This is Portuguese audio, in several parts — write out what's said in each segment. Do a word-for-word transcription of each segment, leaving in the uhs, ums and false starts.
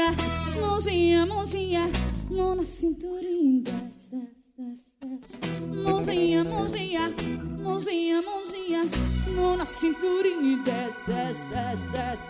mãozinha, mãozinha, mãozinha, mão na cinturinha, desce, desce, desce, desce. Mãozinha, mãozinha, mãozinha, mãozinha, mão na cinturinha, desce, desce, desce, desce.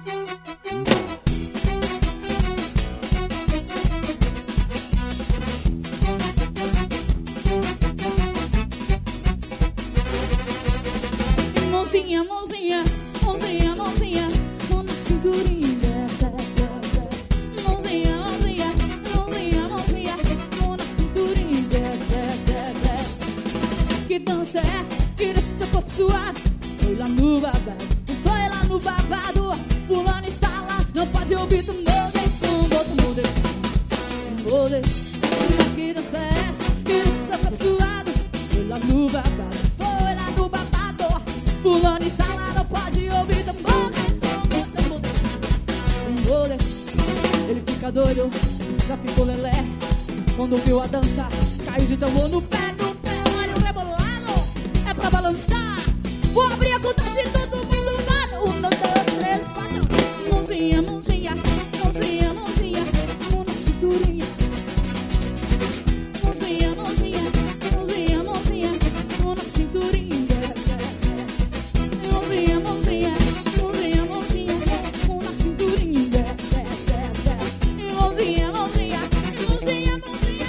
Mãozinha, mãozinha, mãozinha, mãozinha, mão na cinturinha, desce, desce, desce. Mãozinha, mãozinha, mãozinha, mãozinha, mão na cinturinha, desce, desce, desce, desce. Que dança é essa? Que deixa teu corpo suado. Foi lá no babado, foi lá no babado. Fulano está lá, não pode ouvir tu mode, tumbo, tumbo, tumbo. Que dança é essa? Que deixa teu corpo suado. Foi lá no babado, foi lá no babado. Fulano está lá, não pode ouvir tambor, tambor, tambor, tambor. Ele fica doido, já ficou lelé. Quando viu a dança, caiu de tambor no pé, no pé. Olha o rebolado, é pra balançar. Vou abrir a contagem, todo mundo vai. Um, dois, três, quatro. Mãozinha, mãozinha, mãozinha, mãozinha, mão na cinturinha. Mãozinha, mãozinha, mãozinha, mãozinha, mão na cinturinha. Mãozinha, mãozinha, mãozinha, mãozinha, mão na cinturinha, desce, desce, desce, desce. Mãozinha, mãozinha, mãozinha, mãozinha,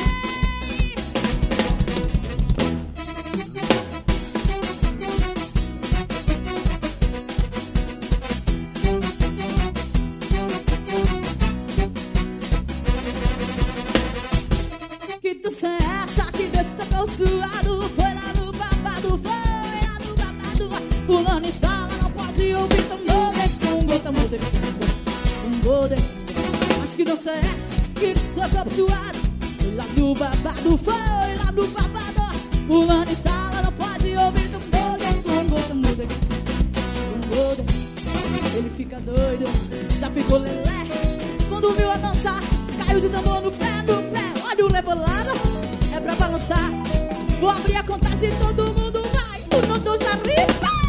que dança é essa que desce tão suado? Foi lá no babado, foi lá no babado. Fulano está lá, não pode ouvir tambor, tumbo, tambor, tambor. Mas que dança é essa que dança tão suado? Foi lá no babado, foi lá no babado. Fulano está lá, não pode ouvir tambor, tumbo, tambor, tambor. Ele fica doido, já ficou lelé. Quando viu a dançar, caiu de tambor no pé, no pé. Olha o rebolado, é pra balançar. Vou abrir a contagem e todo mundo vai. Um, dois, arriba.